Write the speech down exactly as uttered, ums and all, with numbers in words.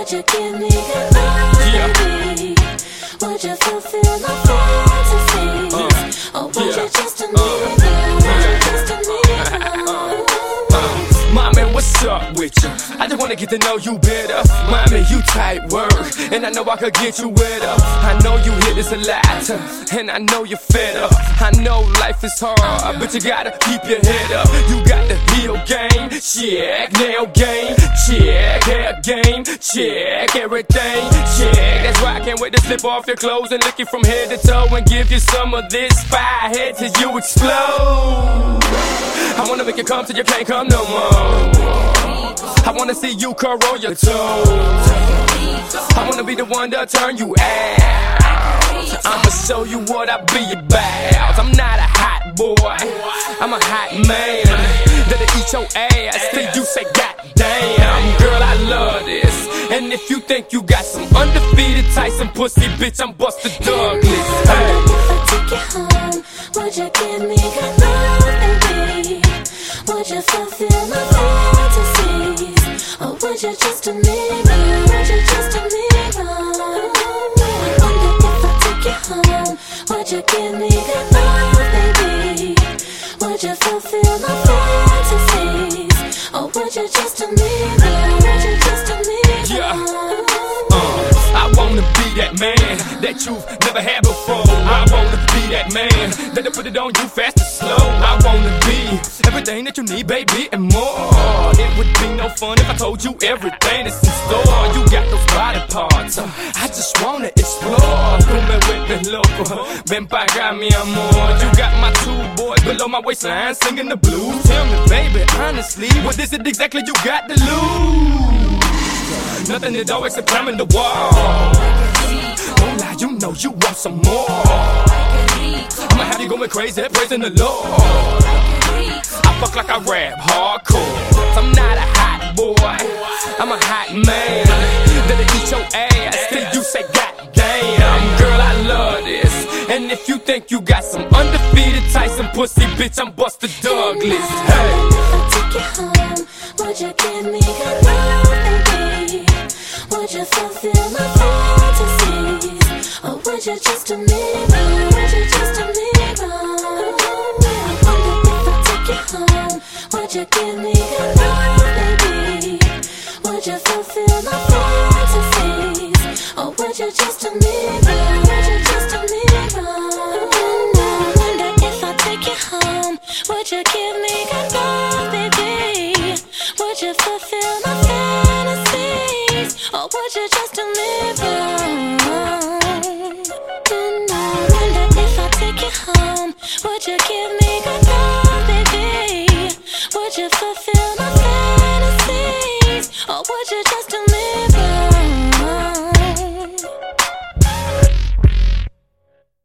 Would you give me good love, baby? Would you fulfill my fantasies? Uh, or would yeah. you just admit uh, it? Would you just admit it? Uh, Mommy, what's up with you? I just wanna get to know you better. Mommy, you tight work, and I know I could get you wetter. I know you hear this a lot, and I know you're fed up. I know life is hard, but you gotta keep your head up. You got the heel game, check, nail game, check, hair game, check, everything, check. That's why I can't wait to slip off your clothes and lick you from head to toe and give you some of this fire head till you explode. I wanna make you come till you can't come no more. I wanna see you curl on your toes. I wanna be the one to turn you out. I'ma show you what I be about. I'm not a hot boy, I'm a hot man that'll eat your ass till you say goddamn. Girl, I love this. And if you think you got some undefeated Tyson pussy, bitch, I'm Buster Douglas. Hey. If I take you home, would you give me good love, baby? Would you fulfill my fantasies? Or would you just admit it? Would you just admit it? I wonder if I take you home, would you give me good love, baby? Would you fulfill my fantasies? Or would you just admit it? Would you just admit it? Yeah. Uh, I wanna be that man that you've never had before. I wanna be that man that'll put it on you fast and slow. I wanna be everything that you need, baby, and more. It would be no fun if I told you everything that's in store. You got those body parts, uh, I just wanna explore. Tú me vuelves loco, ven pa' acá, mi amor. You got my two boys below my waistline singing the blues. Tell me, baby, honestly, what is it exactly you got to lose? Nothing at all except climbing the wall. Don't lie, you know you want some more. I'ma have you going crazy, praising the Lord. I fuck like I rap hardcore. I'm not a hot boy, I'm a hot man that'll eat your ass till you say goddamn. Girl, I love this. And if you think you got some undefeated Tyson pussy, bitch, I'm Buster Douglas. Hey. If I take you home, would you give me good love, baby? Would you fulfill my fantasies? Or would you just admit it? Would you just admit it? I wonder if I take you home, would you give me good love, baby? Would you fulfill my fantasies? Or would you just admit it? Would you just admit it? I wonder if I take you home, would you give me good love, baby? Would you fulfill my fantasies? Or would you just admit it? And I wonder if I take you home, would you give me good love, baby? Would you fulfill